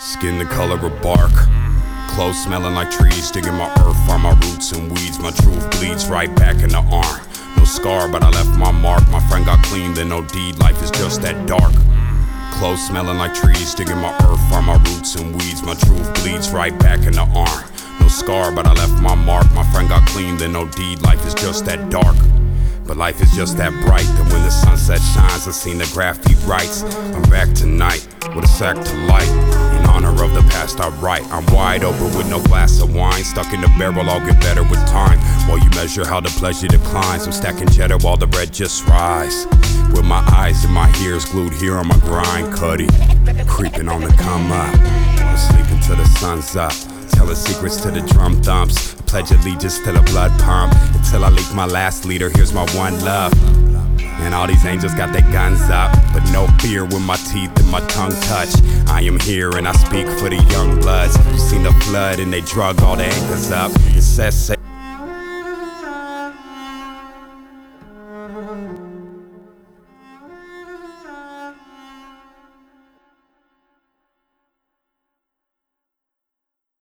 Skin the color of bark, clothes smelling like trees. Digging my earth, find my roots and weeds. My truth bleeds right back in the arm. No scar, but I left my mark. My friend got clean, then no deed. Life is just that dark. Clothes smelling like trees. Digging my earth, find my roots and weeds. My truth bleeds right back in the arm. No scar, but I left my mark. My friend got clean, then no deed. Life is just that dark. But life is just that bright that when the sunset shines, I seen the graffiti writes. I'm back tonight with a sack to light. In honor of the past I write. I'm wide open with no glass of wine. Stuck in the barrel, I'll get better with time. While you measure how the pleasure declines, I'm stacking cheddar while the bread just rise. With my eyes and my ears glued here on my grind. Cuddy, creeping on the come up. I'm sleeping till the sun's up. Telling secrets to the drum thumps. Pledge allegiance to the blood pump. Until I leak my last leader, here's my one love. And all these angels got their guns up, but no fear when my teeth and my tongue touch. I am here and I speak for the young bloods. You seen the flood and they drug all the anchors up. It says